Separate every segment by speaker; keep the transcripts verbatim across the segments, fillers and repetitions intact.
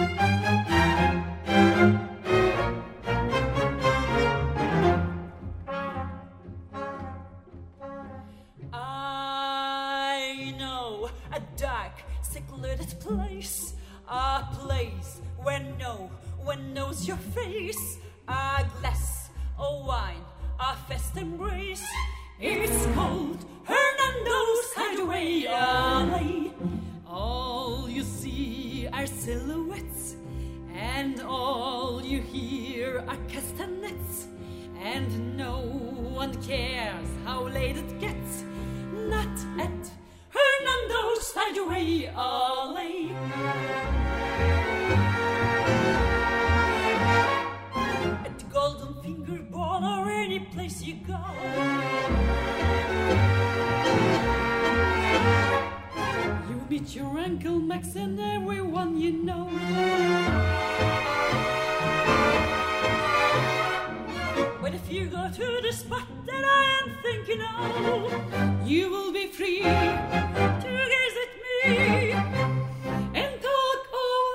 Speaker 1: I know a dark, secluded place, a place where no one knows your face, a glass of wine, a fast embrace. It's called Hernando's Hideaway Alley. All you see are silhouettes, and all you hear are castanets, and no one cares how late it gets. Not at Hernando's Hideaway Alley. At Golden Finger Ball or any place you go, you meet your Uncle Max and everyone you know. But if you go to the spot that I am thinking of, you will be free to gaze at me and talk of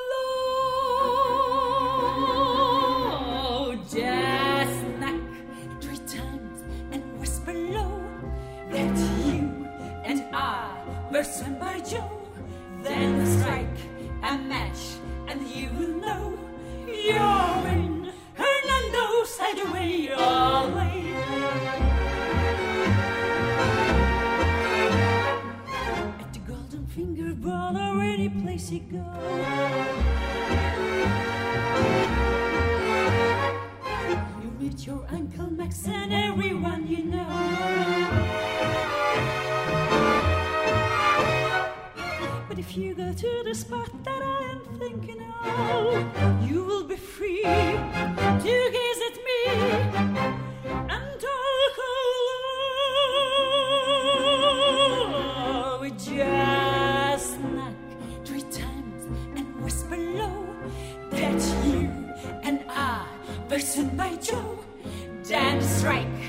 Speaker 1: love. Just knock three times and whisper low that you and I were sent by Joe. Then strike a match and you will know you're in Hernando's Hideaway Alley. At the Golden Finger Ball or any place you go, you meet your Uncle Max and everyone you know. But if you go to the spot that I am thinking of, you will be free to gaze at me and talk of love. Just knock three times and whisper low that you and I were sent by Joe. Then strike